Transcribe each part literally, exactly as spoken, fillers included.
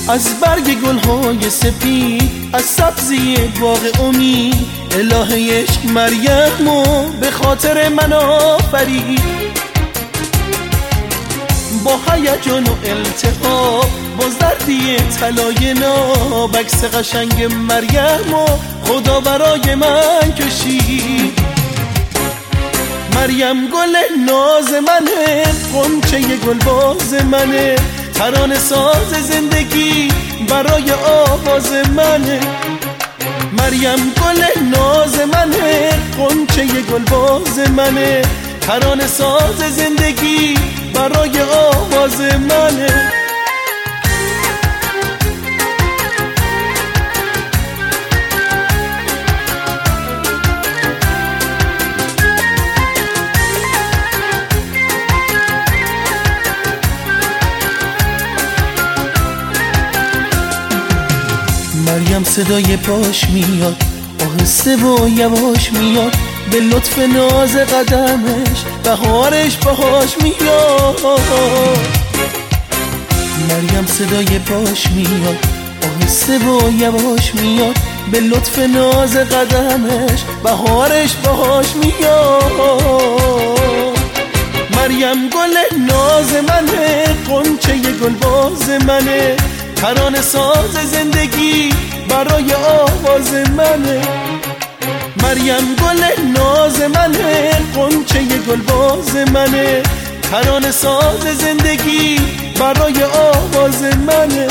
از برگ گلهای سپید، از سبزی باغ امید، الهه عشق مریمو به خاطر من آفرید. با هیجان و التهاب، با زردی طلای ناب، عکس قشنگ مریمو خدا برای من کشید. مریم گل ناز منه، غنچه گلباز منه، ترانه ساز زندگی برای آواز منه. مریم گل ناز منه، غنچه گلباز منه، ترانه ساز زندگی برای آواز منه. مریم صدای پاش میاد، آهسته و یواش میاد، به لطف ناز قدمش بهارش باهاش میاد. مریم صدای پاش میاد، آهسته و یواش میاد، به لطف ناز قدمش بهارش باهاش میاد. مریم گل ناز منه، غنچه گلباز منه، ترانه ساز زندگی برای آواز منه. مریم گل ناز منه، غنچه گلباز منه، ترانه ساز زندگی برای آواز منه.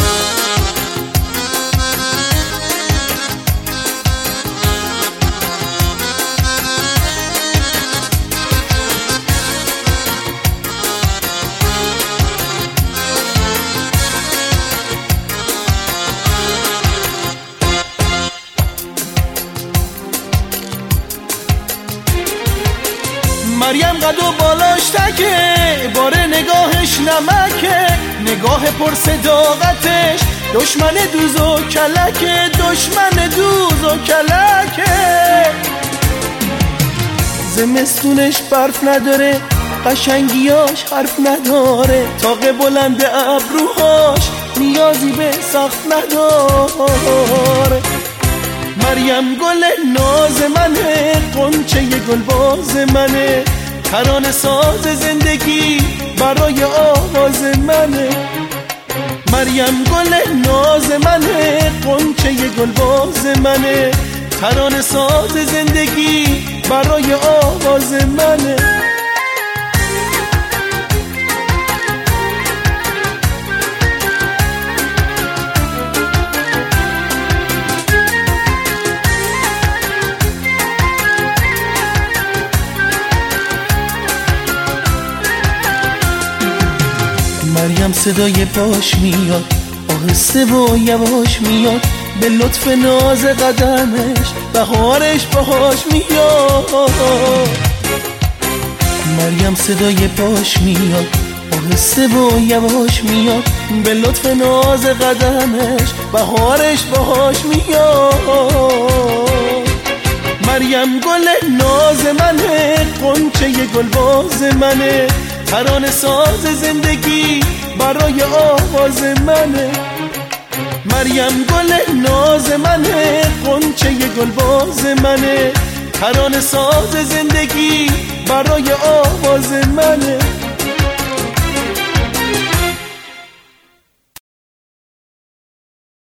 مریم قد و بالاش تکه، باره نگاهش نمکه، نگاه پر صداقتش دشمن دوز و کلکه، دشمن دوز و کلکه. زمستونش برف نداره، قشنگیاش حرف نداره، طاق بلند ابروهاش نیازی به سقف نداره. مریم گل ناز منه، غنچه گلباز منه، ترانه ساز زندگی برای آواز منه. مریم گل ناز منه، غنچه گلباز منه، ترانه ساز زندگی برای آواز منه. مریم صدای پاش میاد، آهسته و یواش میاد، به لطف ناز قدمش بهارش باهاش میاد. مریم صدای پاش میاد، آهسته و یواش میاد، به لطف ناز قدمش بهارش باهاش میاد. مریم گل ناز منه، غنچه گلباز منه، ترانه ساز زندگی برای آواز منه. مریم گل ناز منه، غنچه گلباز منه، ترانه ساز زندگی برای آواز منه.